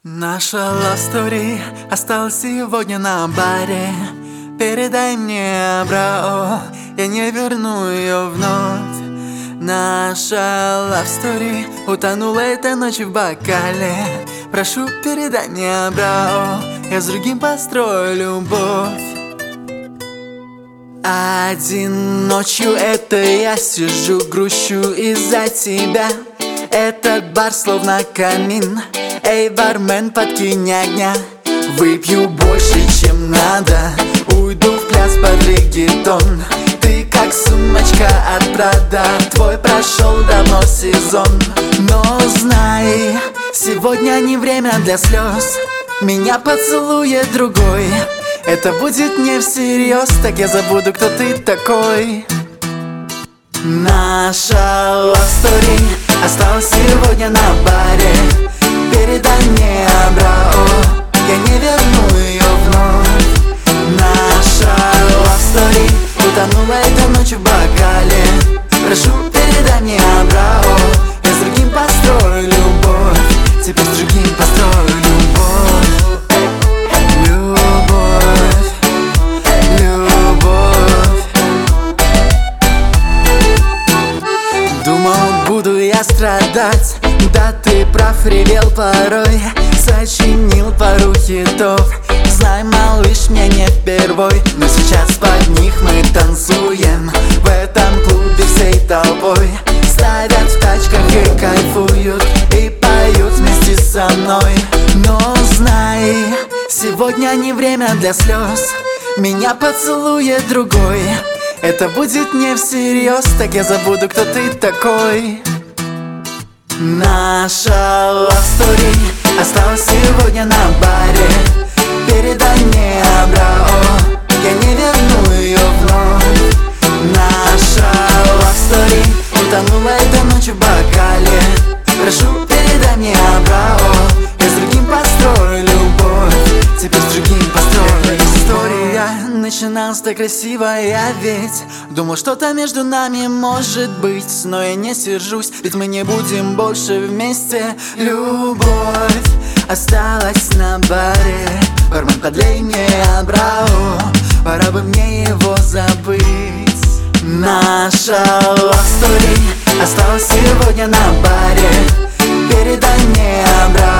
Наша love story осталась сегодня на баре. Передай мне Абрао, я не верну ее вновь. Наша love story утонула этой ночью в бокале. Прошу, передай мне Абрао, я с другим построю любовь. Один ночью это я сижу, грущу из-за тебя. Этот бар словно камин. Эй, бармен, подкинь огня. Выпью больше, чем надо. Уйду в пляс под реггетон. Ты как сумочка от Прада. Твой прошел давно сезон. Но знай, сегодня не время для слез. Меня поцелует другой. Это будет не всерьез, так я забуду, кто ты такой. Наша love story осталась сегодня на баре. Передай мне Абрао, я не верну ее вновь. Наша love story утонула этой ночью в бокале. Прошу, передай мне Абрао, я с другим построю любовь. Теперь с другим построю любовь. Буду я страдать, да ты прав, ревел порой. Сочинил пару хитов. Знай, малыш, мне не впервой. Но сейчас под них мы танцуем в этом клубе всей толпой. Ставят в тачках и кайфуют, и поют вместе со мной. Но знай, сегодня не время для слез. Меня поцелует другой. Это будет не всерьез, так я забуду, кто ты такой. Наша love story осталась сегодня на баре. Передай мне Абрао, я не верну ее вновь. Наша love story утонула этой ночью в бокале. Прошу, передай мне Абрао, я с другим построю любовь. Теперь с другим построю история. Начиналась так красиво, я ведь думал, что-то между нами может быть. Но я не сержусь, ведь мы не будем больше вместе. Любовь осталась на баре. Бармен, подлей мне Абрао, пора бы мне его забыть. Наша love story осталась сегодня на баре. Передай мне Абрао,